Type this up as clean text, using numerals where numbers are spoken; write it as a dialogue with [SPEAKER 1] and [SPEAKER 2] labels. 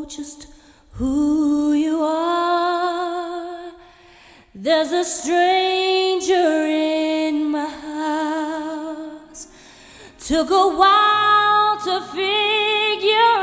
[SPEAKER 1] just who you are. There's a stranger in my house. Took a while to figure